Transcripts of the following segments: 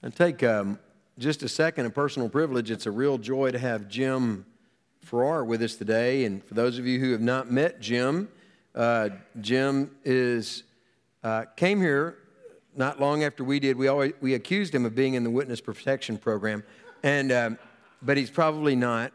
And take just a second of personal privilege. It's a real joy to have Jim Farrar with us today. And for those of you who have not met Jim, Jim came here not long after we did. We accused him of being in the witness protection program, but he's probably not.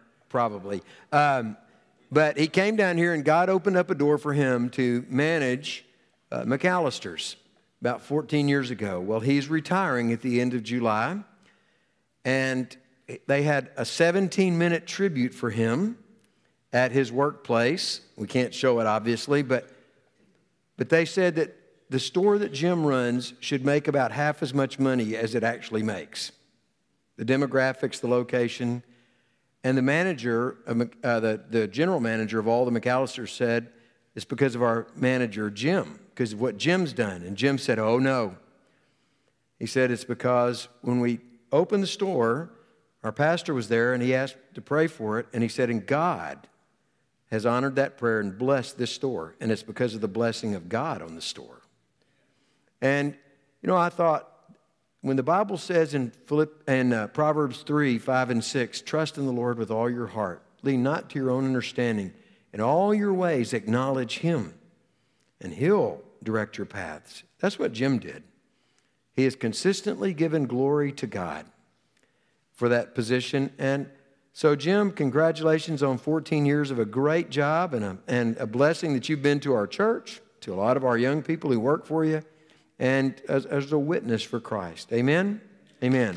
But he came down here, and God opened up a door for him to manage McAllister's about 14 years ago. Well, he's retiring at the end of July, and they had a 17-minute tribute for him at his workplace. We can't show it, obviously, but they said that the store that Jim runs should make about half as much money as it actually makes. The demographics, the location, and the manager, the general manager of all the McAllisters said, it's because of our manager, Jim, because of what Jim's done. And Jim said, oh, no. He said, it's because when we opened the store, our pastor was there, and he asked to pray for it, and he said, and God has honored that prayer and blessed this store, and it's because of the blessing of God on the store. And, I thought, when the Bible says in Proverbs 3, 5, and 6, trust in the Lord with all your heart, lean not to your own understanding, in all your ways acknowledge Him, and He'll direct your paths. That's what Jim did. He has consistently given glory to God for that position. And so, Jim, congratulations on 14 years of a great job and a blessing that you've been to our church, to a lot of our young people who work for you, and as a witness for Christ. Amen? Amen.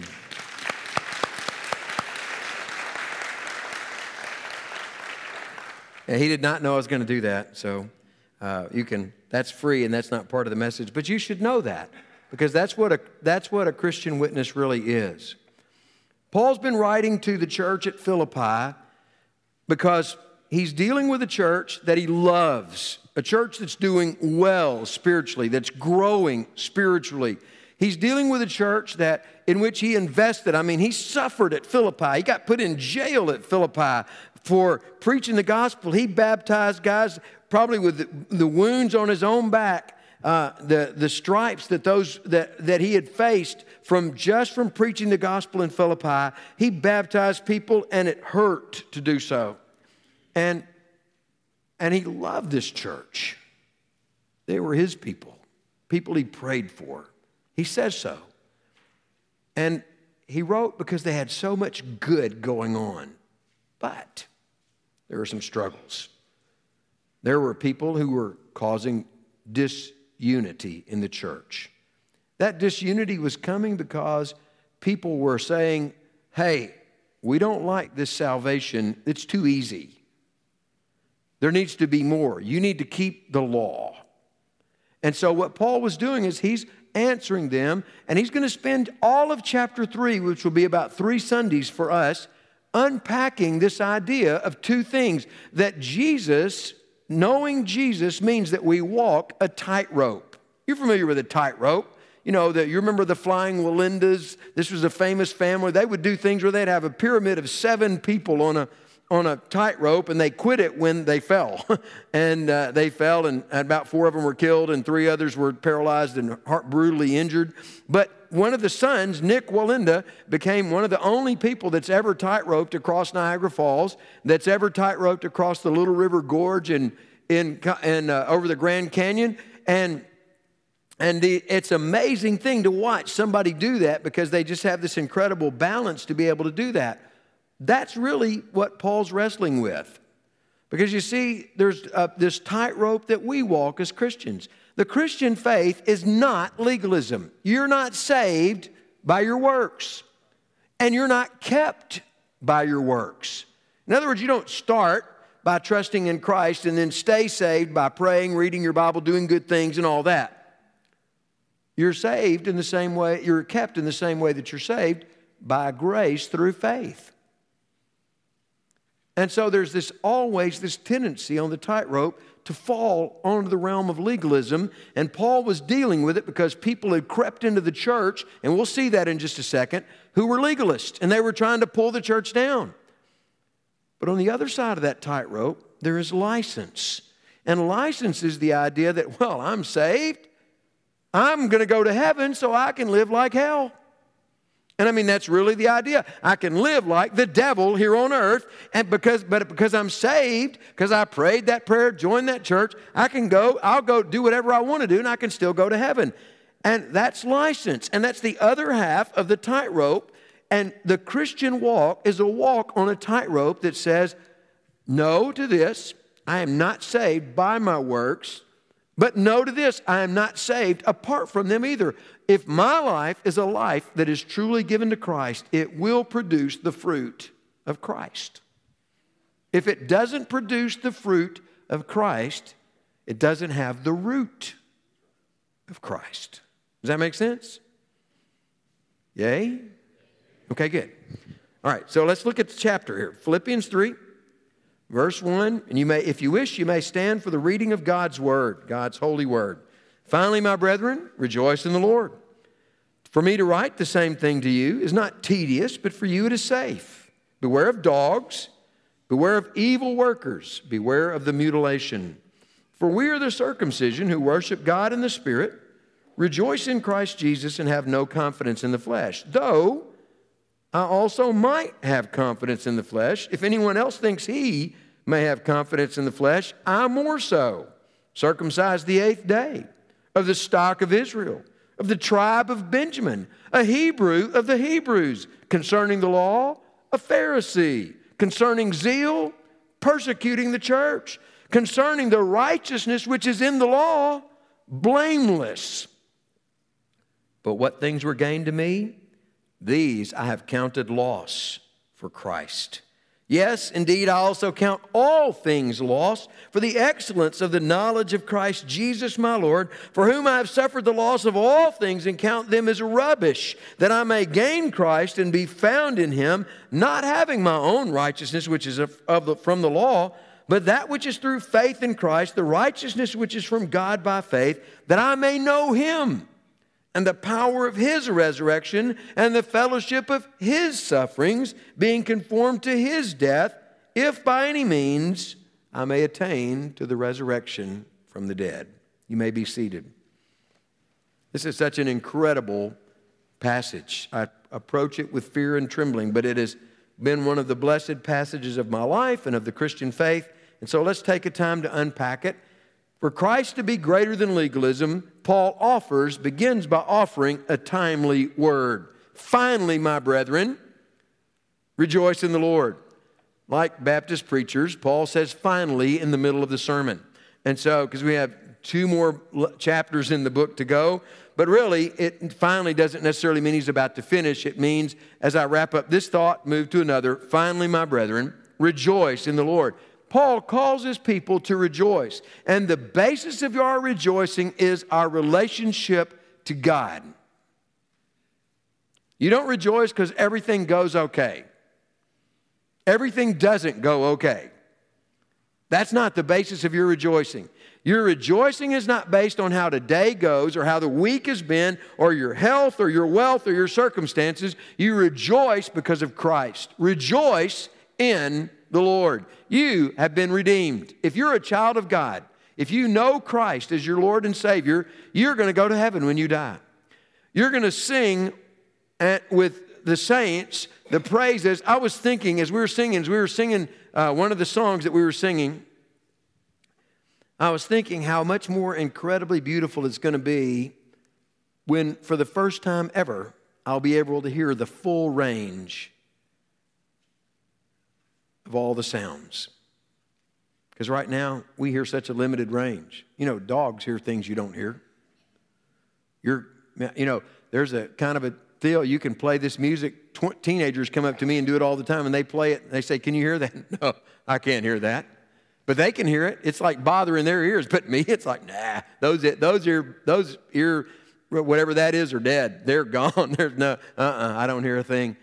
And he did not know I was going to do that, so that's free and that's not part of the message. But you should know that, because that's what a Christian witness really is. Paul's been writing to the church at Philippi because he's dealing with a church that he loves, a church that's doing well spiritually, that's growing spiritually. He's dealing with a church in which he invested. He suffered at Philippi. He got put in jail at Philippi for preaching the gospel. He baptized guys probably with the wounds on his own back, the stripes that he had faced from preaching the gospel in Philippi. He baptized people, and it hurt to do so. And he loved this church. They were his people he prayed for. He says so. And he wrote because they had so much good going on. But there were some struggles. There were people who were causing disunity in the church. That disunity was coming because people were saying, hey, we don't like this salvation. It's too easy. There needs to be more. You need to keep the law. And so what Paul was doing is he's answering them, and he's going to spend all of chapter 3, which will be about 3 Sundays for us, unpacking this idea of two things. That knowing Jesus means that we walk a tightrope. You're familiar with a tightrope. You remember the Flying Wallendas. This was a famous family. They would do things where they'd have a pyramid of 7 people on a tightrope, and they quit it when they fell. And they fell, and about 4 of them were killed, and 3 others were paralyzed and brutally injured. But one of the sons, Nick Wallenda, became one of the only people that's ever tight-roped across Niagara Falls, that's ever tight-roped across the Little River Gorge and over the Grand Canyon. And it's an amazing thing to watch somebody do that, because they just have this incredible balance to be able to do that. That's really what Paul's wrestling with. Because you see, there's this tightrope that we walk as Christians. The Christian faith is not legalism. You're not saved by your works. And you're not kept by your works. In other words, you don't start by trusting in Christ and then stay saved by praying, reading your Bible, doing good things and all that. You're saved in the same way, you're kept in the same way that you're saved, by grace through faith. And so there's always this tendency on the tightrope to fall onto the realm of legalism. And Paul was dealing with it because people had crept into the church, and we'll see that in just a second, who were legalists, and they were trying to pull the church down. But on the other side of that tightrope, there is license. And license is the idea that, well, I'm saved. I'm going to go to heaven so I can live like hell. And I mean, that's really the idea. I can live like the devil here on earth, and because I'm saved, because I prayed that prayer, joined that church, I'll go do whatever I want to do, and I can still go to heaven. And that's license. And that's the other half of the tightrope. And the Christian walk is a walk on a tightrope that says, no to this, I am not saved by my works. But no to this, I am not saved apart from them either. If my life is a life that is truly given to Christ, it will produce the fruit of Christ. If it doesn't produce the fruit of Christ, it doesn't have the root of Christ. Does that make sense? Yay? Okay, good. All right, so let's look at the chapter here. Philippians 3. Verse 1, and you may, if you wish, you may stand for the reading of God's word, God's holy word. Finally, my brethren, rejoice in the Lord. For me to write the same thing to you is not tedious, but for you it is safe. Beware of dogs, beware of evil workers, beware of the mutilation. For we are the circumcision who worship God in the Spirit, rejoice in Christ Jesus, and have no confidence in the flesh. Though I also might have confidence in the flesh. If anyone else thinks he may have confidence in the flesh, I more so. Circumcised the 8th day, of the stock of Israel, of the tribe of Benjamin, a Hebrew of the Hebrews, concerning the law, a Pharisee, concerning zeal, persecuting the church, concerning the righteousness which is in the law, blameless. But what things were gained to me? These I have counted loss for Christ. Yes, indeed, I also count all things lost for the excellence of the knowledge of Christ Jesus my Lord, for whom I have suffered the loss of all things and count them as rubbish, that I may gain Christ and be found in him, not having my own righteousness, which is from the law, but that which is through faith in Christ, the righteousness which is from God by faith, that I may know him and the power of his resurrection, and the fellowship of his sufferings, being conformed to his death, if by any means I may attain to the resurrection from the dead. You may be seated. This is such an incredible passage. I approach it with fear and trembling, but it has been one of the blessed passages of my life and of the Christian faith. And so let's take a time to unpack it. For Christ to be greater than legalism, Paul begins by offering a timely word. Finally, my brethren, rejoice in the Lord. Like Baptist preachers, Paul says finally in the middle of the sermon. And so, because we have 2 more chapters in the book to go, but really, it finally doesn't necessarily mean he's about to finish. It means, as I wrap up this thought, move to another. Finally, my brethren, rejoice in the Lord. Paul calls his people to rejoice. And the basis of our rejoicing is our relationship to God. You don't rejoice because everything goes okay. Everything doesn't go okay. That's not the basis of your rejoicing. Your rejoicing is not based on how today goes or how the week has been or your health or your wealth or your circumstances. You rejoice because of Christ. Rejoice in the Lord. You have been redeemed. If you're a child of God, if you know Christ as your Lord and Savior, you're going to go to heaven when you die. You're going to sing with the saints the praises. I was thinking as we were singing one of the songs that we were singing, I was thinking how much more incredibly beautiful it's going to be when, for the first time ever, I'll be able to hear the full range of all the sounds. Because right now, we hear such a limited range. You know, dogs hear things you don't hear. There's a kind of a deal, you can play this music. Teenagers come up to me and do it all the time, and they play it, and they say, can you hear that? No, I can't hear that. But they can hear it. It's like bothering their ears. But me, it's like, nah, those ear, whatever that is, are dead. They're gone. There's no, I don't hear a thing.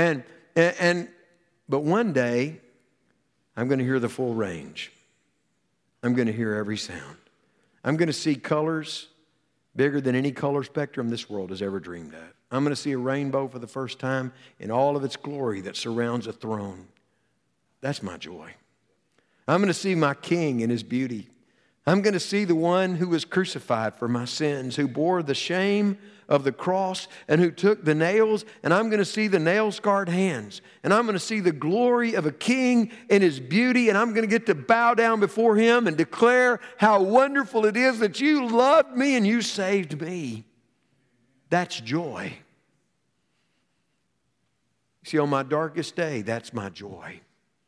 But one day, I'm going to hear the full range. I'm going to hear every sound. I'm going to see colors bigger than any color spectrum this world has ever dreamed of. I'm going to see a rainbow for the first time in all of its glory that surrounds a throne. That's my joy. I'm going to see my King in his beauty. I'm going to see the one who was crucified for my sins, who bore the shame of the cross and who took the nails, and I'm going to see the nail-scarred hands, and I'm going to see the glory of a king in his beauty, and I'm going to get to bow down before him and declare how wonderful it is that you loved me and you saved me. That's joy. See, on my darkest day, that's my joy.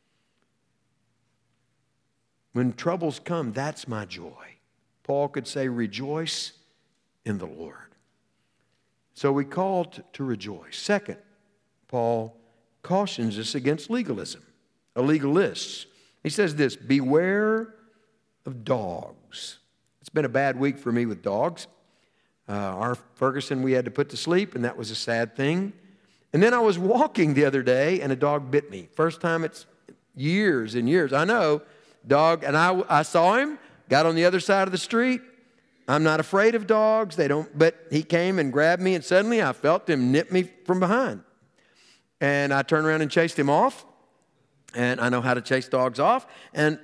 When troubles come, that's my joy. Paul could say, rejoice in the Lord. So we called to rejoice. Second, Paul cautions us against legalism, legalists. He says this, beware of dogs. It's been a bad week for me with dogs. Our Ferguson we had to put to sleep, and that was a sad thing. And then I was walking the other day, and a dog bit me. First time it's years and years. I know, dog, and I saw him, got on the other side of the street. I'm not afraid of dogs. But he came and grabbed me, and suddenly I felt him nip me from behind. And I turned around and chased him off. And I know how to chase dogs off. And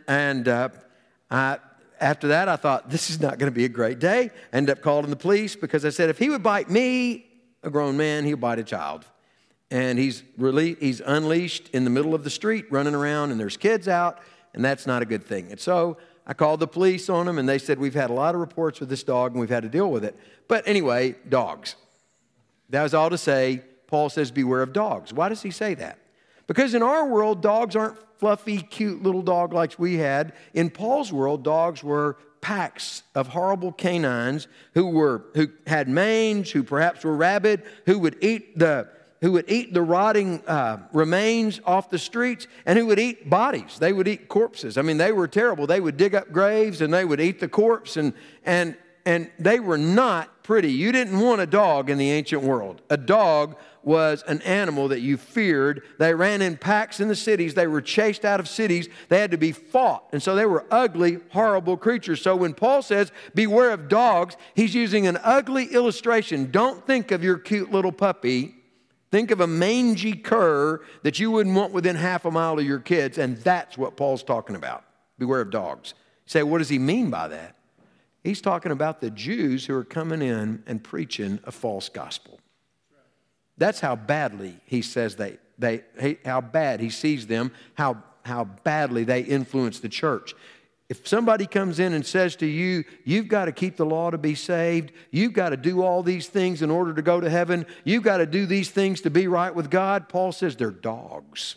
after that, I thought, this is not going to be a great day. Ended up calling the police because I said, if he would bite me, a grown man, he'll bite a child. And he's unleashed in the middle of the street, running around, and there's kids out, and that's not a good thing. And so I called the police on him, and they said, we've had a lot of reports with this dog, and we've had to deal with it. But anyway, dogs. That was all to say, Paul says, beware of dogs. Why does he say that? Because in our world, dogs aren't fluffy, cute little dog like we had. In Paul's world, dogs were packs of horrible canines who had mange, who perhaps were rabid, who would eat the rotting remains off the streets, and who would eat bodies. They would eat corpses. I mean, they were terrible. They would dig up graves, and they would eat the corpse, and they were not pretty. You didn't want a dog in the ancient world. A dog was an animal that you feared. They ran in packs in the cities. They were chased out of cities. They had to be fought. And so they were ugly, horrible creatures. So when Paul says, beware of dogs, he's using an ugly illustration. Don't think of your cute little puppy. Think of a mangy cur that you wouldn't want within half a mile of your kids. And that's what Paul's talking about. Beware of dogs. You say, what does he mean by that? He's talking about the Jews who are coming in and preaching a false gospel. That's how badly he says how bad he sees them, how badly they influence the church. If somebody comes in and says to you, you've got to keep the law to be saved, you've got to do all these things in order to go to heaven, you've got to do these things to be right with God, Paul says they're dogs.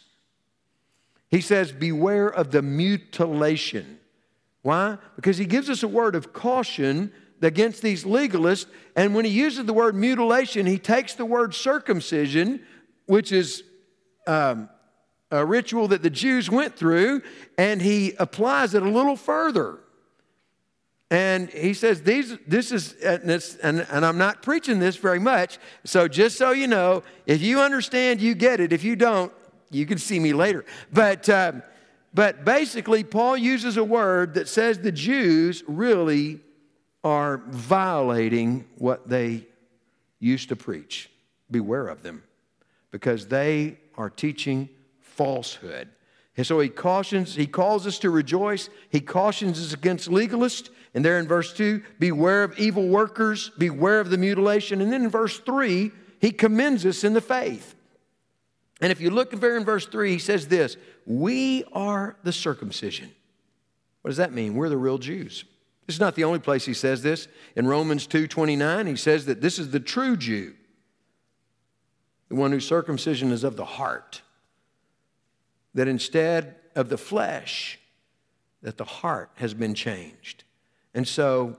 He says, beware of the mutilation. Why? Because he gives us a word of caution against these legalists, and when he uses the word mutilation, he takes the word circumcision, which is a ritual that the Jews went through, and he applies it a little further. And he says, and I'm not preaching this very much, so just so you know, if you understand, you get it. If you don't, you can see me later. But basically, Paul uses a word that says the Jews really are violating what they used to preach. Beware of them, because they are teaching falsehood. And so he calls us to rejoice. He cautions us against legalists. And there in verse 2, beware of evil workers, beware of the mutilation. And then in verse 3, he commends us in the faith. And if you look there in verse 3, he says this, we are the circumcision. What does that mean? We're the real Jews. This is not the only place he says this. In Romans 2:29, he says that this is the true Jew, the one whose circumcision is of the heart, that instead of the flesh, that the heart has been changed. And so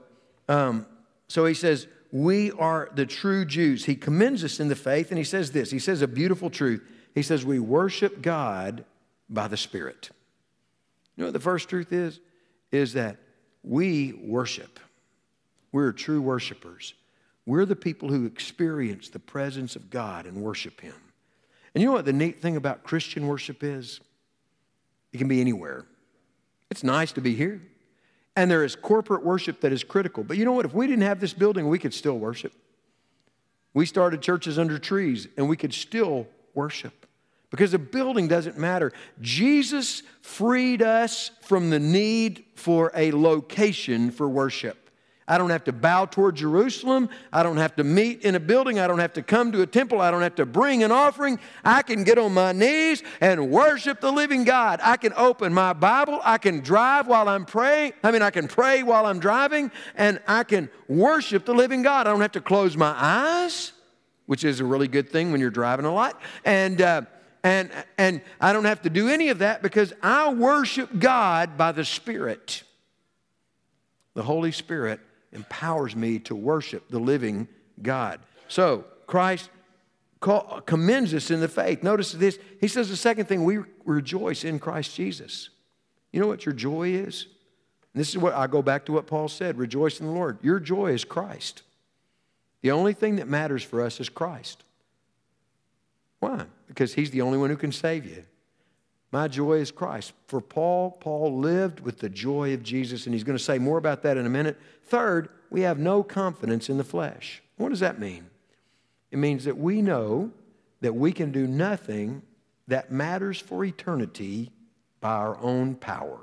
he says, we are the true Jews. He commends us in the faith, and he says this. He says a beautiful truth. He says we worship God by the Spirit. You know what the first truth is? Is that we worship. We're true worshipers. We're the people who experience the presence of God and worship Him. And you know what the neat thing about Christian worship is? It can be anywhere. It's nice to be here. And there is corporate worship that is critical. But you know what? If we didn't have this building, we could still worship. We started churches under trees, and we could still worship. because a building doesn't matter. Jesus freed us from the need for a location for worship. I don't have to bow toward Jerusalem. I don't have to meet in a building. I don't have to come to a temple. I don't have to bring an offering. I can get on my knees and worship the living God. I can open my Bible. I can drive while I'm praying. I can pray while I'm driving, and I can worship the living God. I don't have to close my eyes, which is a really good thing when you're driving a lot. And I don't have to do any of that because I worship God by the Spirit. The Holy Spirit empowers me to worship the living God. So Christ commends us in the faith. Notice this. He says the second thing, we rejoice in Christ Jesus. You know what your joy is? And this is what I go back to what Paul said, rejoice in the Lord. Your joy is Christ. The only thing that matters for us is Christ. Why? Because He's the only one who can save you. My joy is Christ. For Paul lived with the joy of Jesus, and he's going to say more about that in a minute. Third, we have no confidence in the flesh. What does that mean? It means that we know that we can do nothing that matters for eternity by our own power.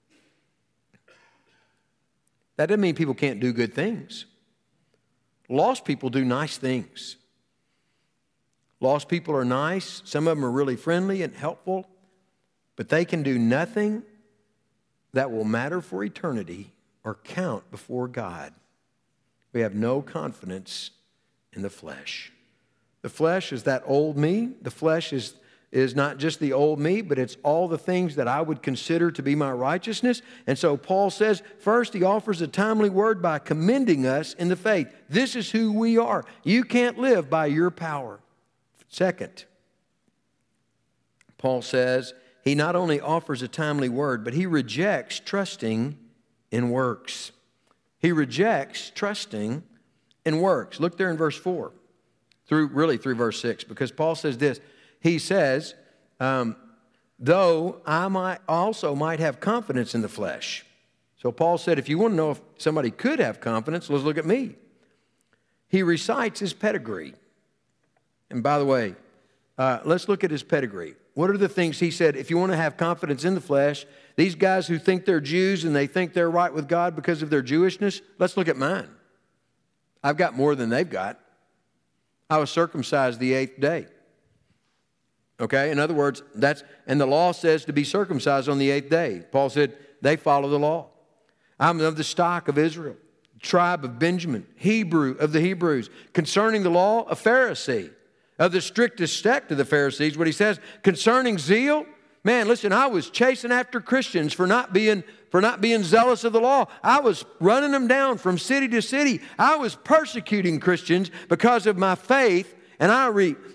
That doesn't mean people can't do good things. Lost people do nice things. Lost people are nice. Some of them are really friendly and helpful. But they can do nothing that will matter for eternity or count before God. We have no confidence in the flesh. The flesh is that old me. The flesh is not just the old me, but it's all the things that I would consider to be my righteousness. And so Paul says, first, he offers a timely word by commending us in the faith. This is who we are. You can't live by your power. Second, Paul says, he not only offers a timely word, but he rejects trusting in works. He rejects trusting in works. Look there in verse 4, through verse 6, because Paul says this. He says, though I might have confidence in the flesh. So Paul said, if you want to know if somebody could have confidence, let's look at me. He recites his pedigree. And by the way, let's look at his pedigree. What are the things he said? If you want to have confidence in the flesh, these guys who think they're Jews and they think they're right with God because of their Jewishness, let's look at mine. I've got more than they've got. I was circumcised the 8th day. Okay? In other words, and the law says to be circumcised on the 8th day. Paul said they follow the law. I'm of the stock of Israel, tribe of Benjamin, Hebrew of the Hebrews. Concerning the law, a Pharisee. Of the strictest sect of the Pharisees, what he says concerning zeal, man, listen, I was chasing after Christians for not being zealous of the law. I was running them down from city to city. I was persecuting Christians because of my faith, and I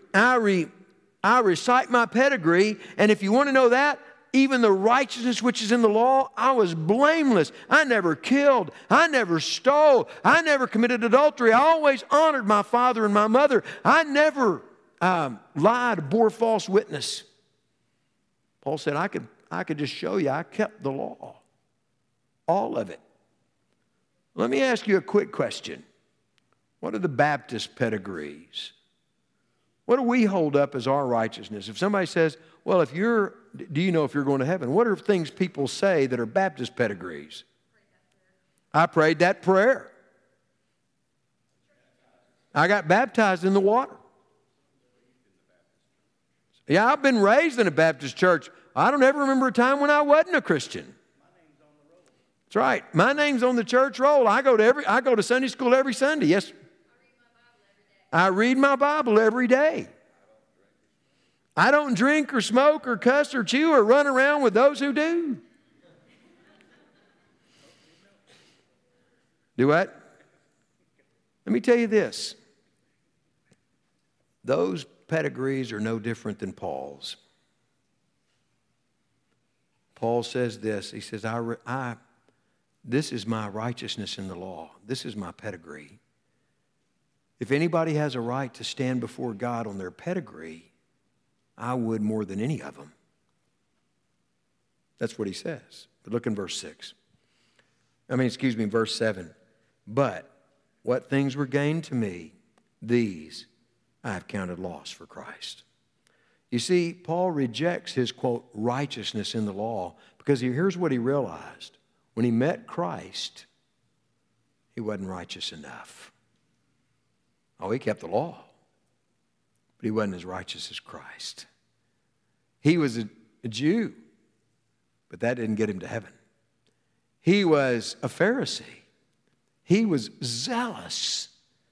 recite my pedigree. And if you want to know that, even the righteousness which is in the law, I was blameless. I never killed. I never stole. I never committed adultery. I always honored my father and my mother. I never lied, bore false witness. Paul said, I could just show you I kept the law. All of it. Let me ask you a quick question. What are the Baptist pedigrees? What do we hold up as our righteousness? If somebody says, well, do you know if you're going to heaven? What are things people say that are Baptist pedigrees? I prayed that prayer. I got baptized in the water. Yeah, I've been raised in a Baptist church. I don't ever remember a time when I wasn't a Christian. That's right. My name's on the church roll. I go to Sunday school every Sunday. Yes. I read my Bible every day. I don't drink or smoke or cuss or chew or run around with those who do. Do what? Let me tell you this. Those pedigrees are no different than Paul's. Paul says this. He says, this is my righteousness in the law. This is my pedigree. If anybody has a right to stand before God on their pedigree, I would more than any of them. That's what he says. But look in verse 7. But what things were gained to me, these I have counted loss for Christ. You see, Paul rejects his, quote, righteousness in the law because here's what he realized. When he met Christ, he wasn't righteous enough. Oh, he kept the law, but he wasn't as righteous as Christ. He was a Jew, but that didn't get him to heaven. He was a Pharisee. He was zealous,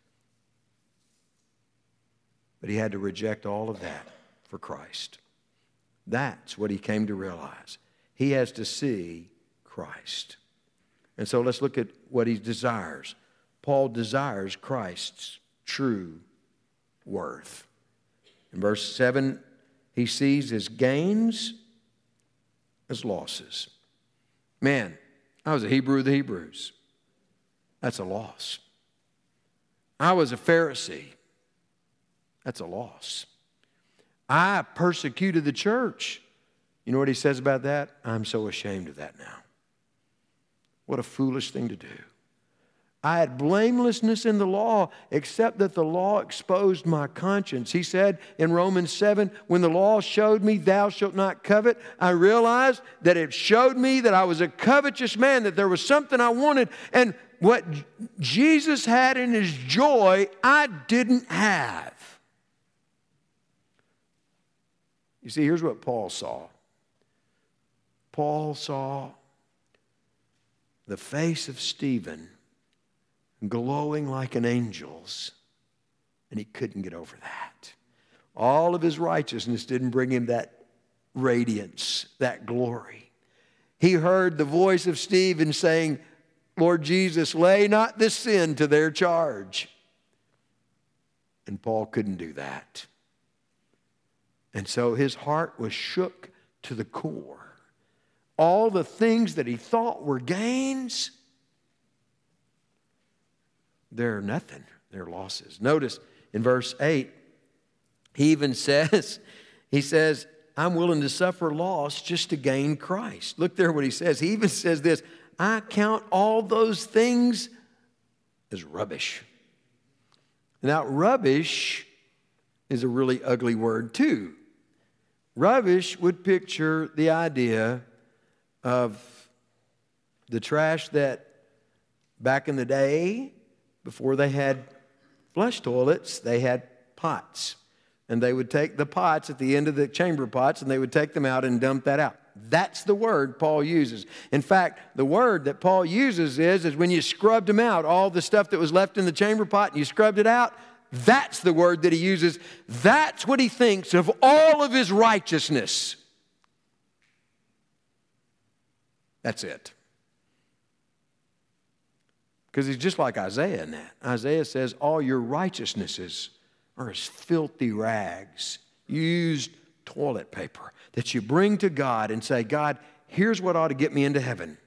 but he had to reject all of that for Christ. That's what he came to realize. He has to see Christ. And so let's look at what he desires. Paul desires Christ's true worth. In verse 7, he sees his gains as losses. Man, I was a Hebrew of the Hebrews. That's a loss. I was a Pharisee. That's a loss. I persecuted the church. You know what he says about that? I'm so ashamed of that now. What a foolish thing to do. I had blamelessness in the law, except that the law exposed my conscience. He said in Romans 7, when the law showed me, thou shalt not covet, I realized that it showed me that I was a covetous man, that there was something I wanted. And what Jesus had in his joy, I didn't have. You see, here's what Paul saw. Paul saw the face of Stephen glowing like an angel's, and he couldn't get over that. All of his righteousness didn't bring him that radiance, that glory. He heard the voice of Stephen saying, Lord Jesus, lay not this sin to their charge. And Paul couldn't do that. And so his heart was shook to the core. All the things that he thought were gains, they're nothing. They're losses. Notice in verse 8, he even says, I'm willing to suffer loss just to gain Christ. Look there what he says. He even says this, I count all those things as rubbish. Now, rubbish is a really ugly word too. Rubbish would picture the idea of the trash that back in the day, before they had flush toilets, they had pots. And they would take the pots at the end of the chamber pots and they would take them out and dump that out. That's the word Paul uses. In fact, the word that Paul uses is when you scrubbed them out, all the stuff that was left in the chamber pot and you scrubbed it out, that's the word that he uses. That's what he thinks of all of his righteousness. That's it. Because he's just like Isaiah in that. Isaiah says, all your righteousnesses are as filthy rags, used toilet paper, that you bring to God and say, God, here's what ought to get me into heaven.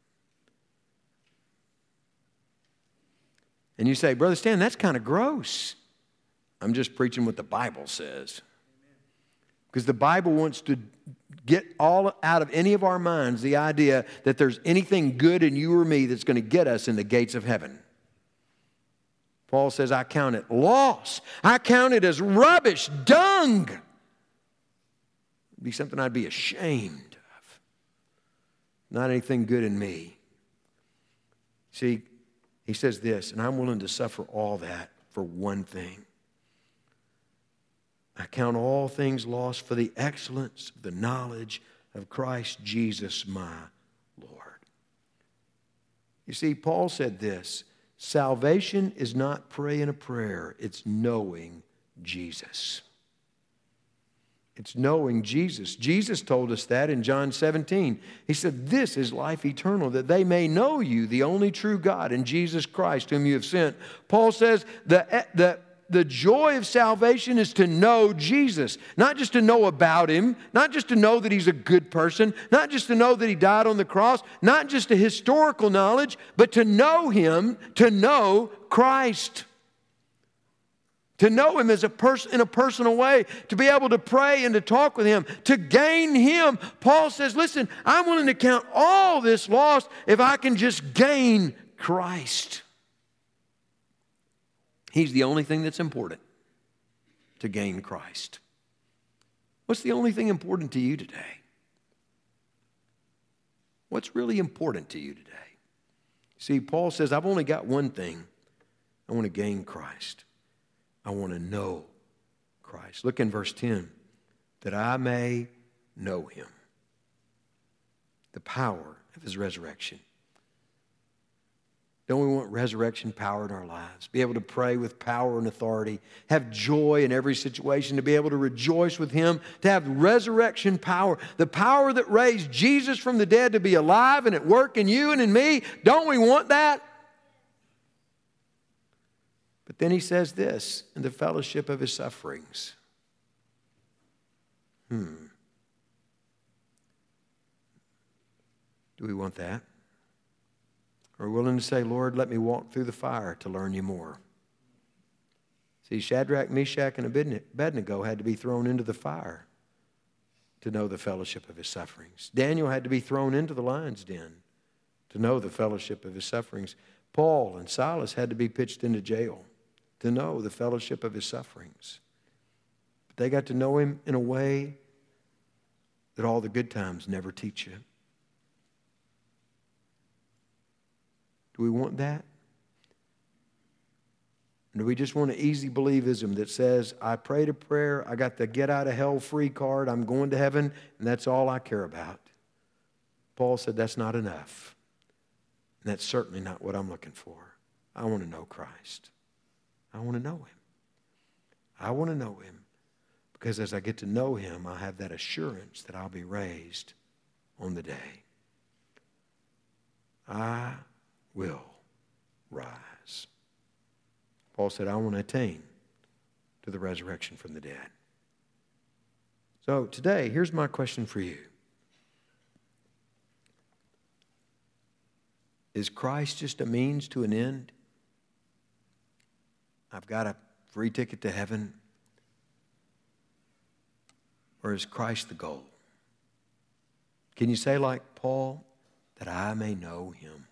And you say, Brother Stan, that's kind of gross. I'm just preaching what the Bible says. Because the Bible wants to get all out of any of our minds the idea that there's anything good in you or me that's going to get us in the gates of heaven. Paul says, I count it loss. I count it as rubbish, dung. It'd be something I'd be ashamed of. Not anything good in me. See, he says this, and I'm willing to suffer all that for one thing. I count all things lost for the excellence of the knowledge of Christ Jesus my Lord. You see, Paul said this, salvation is not praying a prayer, it's knowing Jesus. It's knowing Jesus. Jesus told us that in John 17. He said, this is life eternal, that they may know you, the only true God, and Jesus Christ, whom you have sent. Paul says the joy of salvation is to know Jesus. Not just to know about Him, not just to know that He's a good person, not just to know that He died on the cross, not just a historical knowledge, but to know Him, to know Christ. To know Him as a person in a personal way, to be able to pray and to talk with Him, to gain Him. Paul says, listen, I'm willing to count all this loss if I can just gain Christ. He's the only thing that's important, to gain Christ. What's the only thing important to you today? What's really important to you today? See, Paul says, I've only got one thing. I want to gain Christ. I want to know Christ. Look in verse 10. That I may know him. The power of his resurrection. Don't we want resurrection power in our lives? Be able to pray with power and authority. Have joy in every situation. To be able to rejoice with him. To have resurrection power. The power that raised Jesus from the dead to be alive and at work in you and in me. Don't we want that? But then he says this, in the fellowship of his sufferings. Do we want that? Are we willing to say, Lord, let me walk through the fire to learn you more? See, Shadrach, Meshach, and Abednego had to be thrown into the fire to know the fellowship of his sufferings. Daniel had to be thrown into the lion's den to know the fellowship of his sufferings. Paul and Silas had to be pitched into jail to know the fellowship of his sufferings. But they got to know him in a way that all the good times never teach you. Do we want that? Or do we just want an easy believism that says, I prayed a prayer, I got the get out of hell free card, I'm going to heaven, and that's all I care about? Paul said that's not enough. And that's certainly not what I'm looking for. I want to know Christ. I want to know him. I want to know him because as I get to know him, I have that assurance that I'll be raised on the day. I will rise. Paul said, I want to attain to the resurrection from the dead. So today, here's my question for you. Is Christ just a means to an end? I've got a free ticket to heaven. Or is Christ the goal? Can you say like Paul, that I may know him?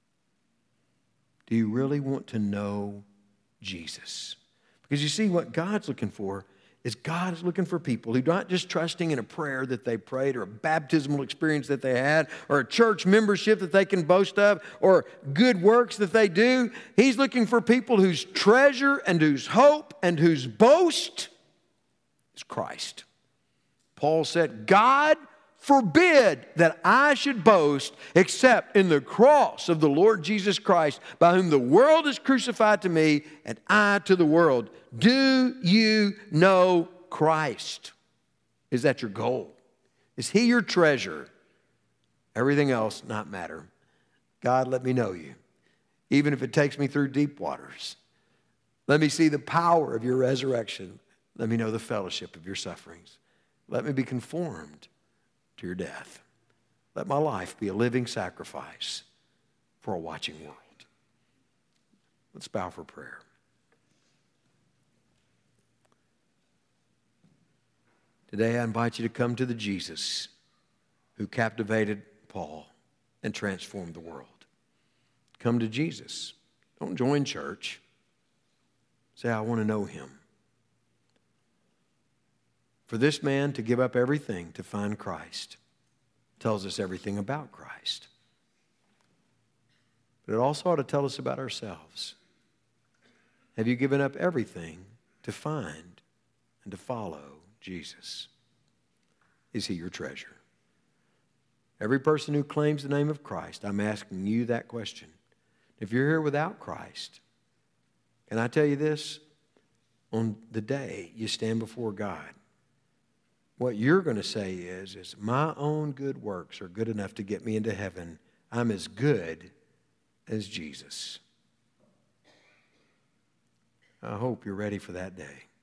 Do you really want to know Jesus? Because you see, what God's looking for is God is looking for people who are not just trusting in a prayer that they prayed or a baptismal experience that they had or a church membership that they can boast of or good works that they do. He's looking for people whose treasure and whose hope and whose boast is Christ. Paul said, God forbid that I should boast except in the cross of the Lord Jesus Christ, by whom the world is crucified to me and I to the world. Do you know Christ? Is that your goal? Is he your treasure? Everything else not matter. God, let me know you, even if it takes me through deep waters. Let me see the power of your resurrection. Let me know the fellowship of your sufferings. Let me be conformed to your death. Let my life be a living sacrifice for a watching world. Let's bow for prayer. Today I invite you to come to the Jesus who captivated Paul and transformed the world. Come to Jesus. Don't join church. Say, I want to know him. For this man to give up everything to find Christ tells us everything about Christ. But it also ought to tell us about ourselves. Have you given up everything to find and to follow Jesus? Is he your treasure? Every person who claims the name of Christ, I'm asking you that question. If you're here without Christ, can I tell you this? On the day you stand before God, what you're going to say is my own good works are good enough to get me into heaven. I'm as good as Jesus. I hope you're ready for that day.